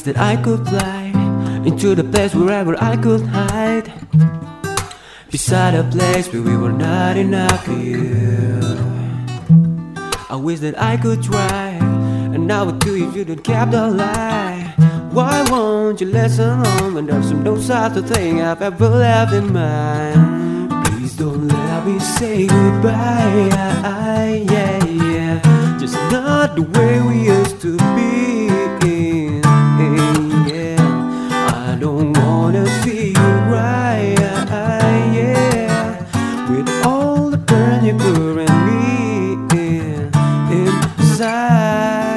that I could fly into the place wherever I could hide, beside a place where we were not enough for you. I wish that I could try, and I would do if you don't keep the lie. Why won't you listen on when there's no such a thing I've ever left in mind? Please don't let me say goodbye, yeah, yeah. Just not the way we used to be, yeah. I don't wanna see you cry, yeah. With all the burn you put in me inside.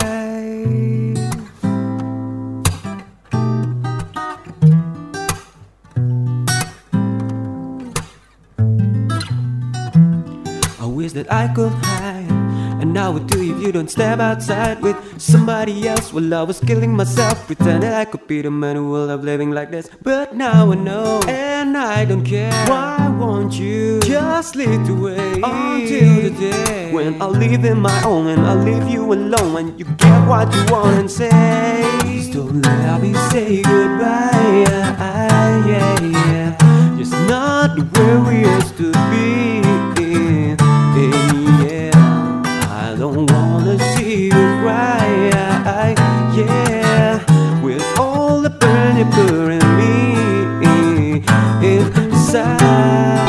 I wish that I could hide, and I would do if you don't step outside with somebody else. While I was killing myself, pretending I could be the man who will love living like this. But now I know, and I don't care. Why won't you just lead the way until the day when I'll live in my own and I'll leave you alone, and you get what you want and say. Please don't let me say goodbye, yeah, yeah. Just not the way we used to be, yeah. I don't wanna see you cry, yeah. With all the burn you put in me inside.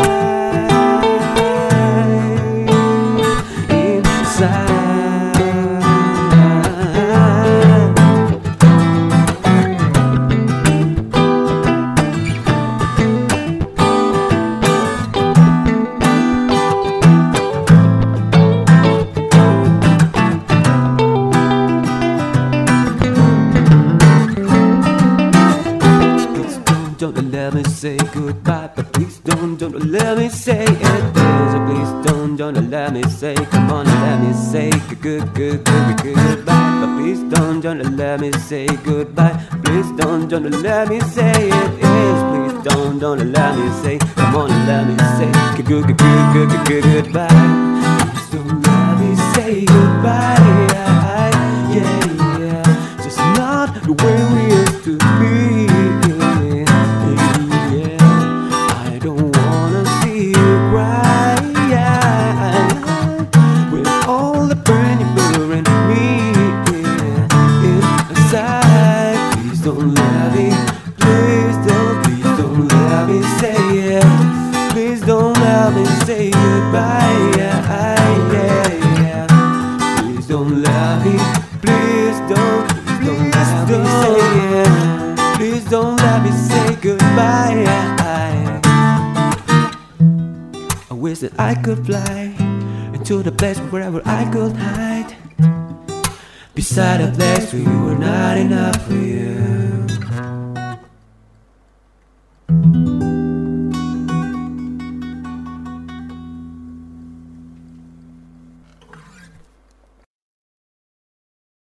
Don't let me say goodbye, but please don't let me say it. Please don't let me say, come on, let me say goodbye. But please don't let me say goodbye. Please don't let me say it is. Please don't let me say, come on, let me say goodbye. Please don't let me say goodbye, yeah, yeah. Just not the way we used to be. Please don't let me say goodbye, yeah, yeah. Please don't let me, please don't let me say it. Please don't let me say goodbye, I wish that I could fly into the place wherever I could hide, beside a place where you were not enough for you.